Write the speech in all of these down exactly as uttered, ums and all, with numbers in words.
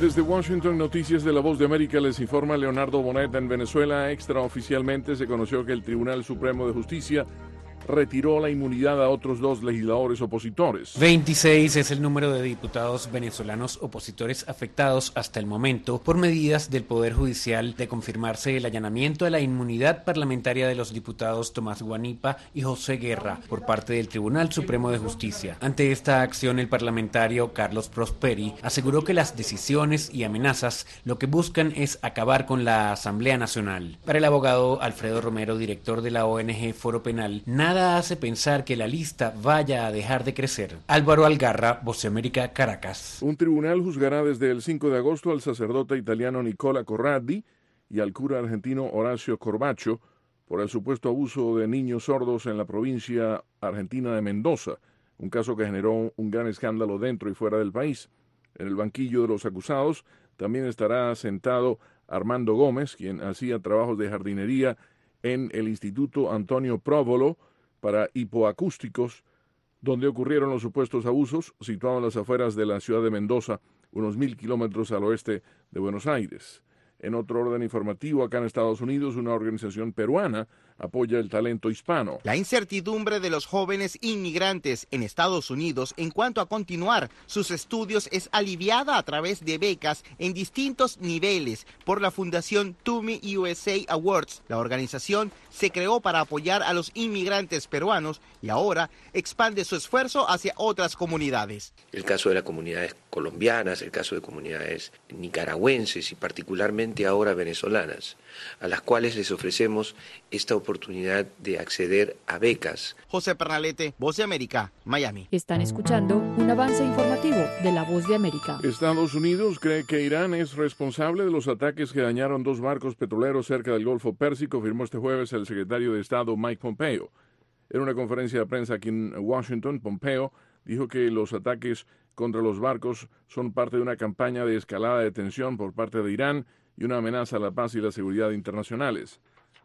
Desde Washington, Noticias de La Voz de América, les informa Leonardo Bonet. En Venezuela, extraoficialmente se conoció que el Tribunal Supremo de Justicia retiró la inmunidad a otros dos legisladores opositores. veintiséis es el número de diputados venezolanos opositores afectados hasta el momento por medidas del Poder Judicial de confirmarse el allanamiento a la inmunidad parlamentaria de los diputados Tomás Guanipa y José Guerra por parte del Tribunal Supremo de Justicia. Ante esta acción, el parlamentario Carlos Prosperi aseguró que las decisiones y amenazas lo que buscan es acabar con la Asamblea Nacional. Para el abogado Alfredo Romero, director de la O N G Foro Penal, nada Nada hace pensar que la lista vaya a dejar de crecer. Álvaro Algarra, Voz de América, Caracas. Un tribunal juzgará desde el cinco de agosto al sacerdote italiano Nicola Corradi y al cura argentino Horacio Corbacho por el supuesto abuso de niños sordos en la provincia argentina de Mendoza, un caso que generó un gran escándalo dentro y fuera del país. En el banquillo de los acusados también estará sentado Armando Gómez, quien hacía trabajos de jardinería en el Instituto Antonio Próvolo para hipoacústicos, donde ocurrieron los supuestos abusos, situado en las afueras de la ciudad de Mendoza, unos mil kilómetros al oeste de Buenos Aires. En otro orden informativo, acá en Estados Unidos, una organización peruana apoya el talento hispano. La incertidumbre de los jóvenes inmigrantes en Estados Unidos en cuanto a continuar sus estudios es aliviada a través de becas en distintos niveles por la Fundación Tumi U S A Awards. La organización se creó para apoyar a los inmigrantes peruanos y ahora expande su esfuerzo hacia otras comunidades. El caso de las comunidades colombianas, el caso de comunidades nicaragüenses y particularmente ahora venezolanas, a las cuales les ofrecemos esta oportunidad de acceder a becas. José Pernalete, Voz de América, Miami. Están escuchando un avance informativo de La Voz de América. Estados Unidos cree que Irán es responsable de los ataques que dañaron dos barcos petroleros cerca del Golfo Pérsico, afirmó este jueves el secretario de Estado Mike Pompeo. En una conferencia de prensa aquí en Washington, Pompeo dijo que los ataques contra los barcos son parte de una campaña de escalada de tensión por parte de Irán y una amenaza a la paz y la seguridad internacionales.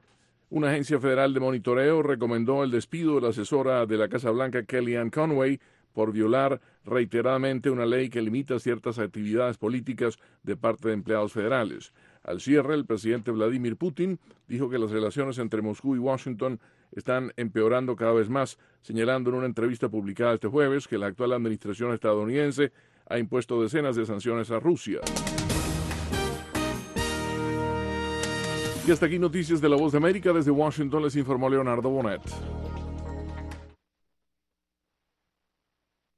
Una agencia federal de monitoreo recomendó el despido de la asesora de la Casa Blanca, Kellyanne Conway, por violar reiteradamente una ley que limita ciertas actividades políticas de parte de empleados federales. Al cierre, el presidente Vladimir Putin dijo que las relaciones entre Moscú y Washington están empeorando cada vez más, señalando en una entrevista publicada este jueves que la actual administración estadounidense ha impuesto decenas de sanciones a Rusia. Y hasta aquí Noticias de La Voz de América. Desde Washington les informó Leonardo Bonet.